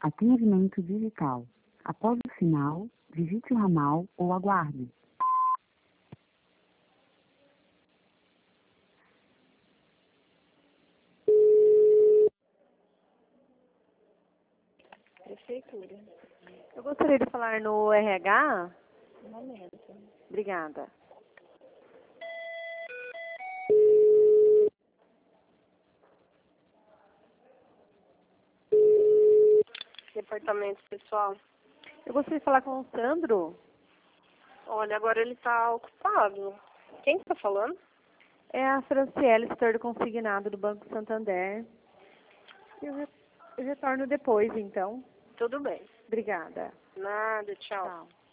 Atendimento digital. Após o sinal, digite o ramal ou aguarde. Prefeitura. Eu gostaria de falar no RH. Um momento. Obrigada. Departamento pessoal. Eu gostaria de falar com o Sandro. Olha, agora ele está ocupado. Quem está falando? É a Franciele, setor do consignado do Banco Santander. Eu retorno depois, então. Tudo bem. Obrigada. Nada, tchau. Tchau.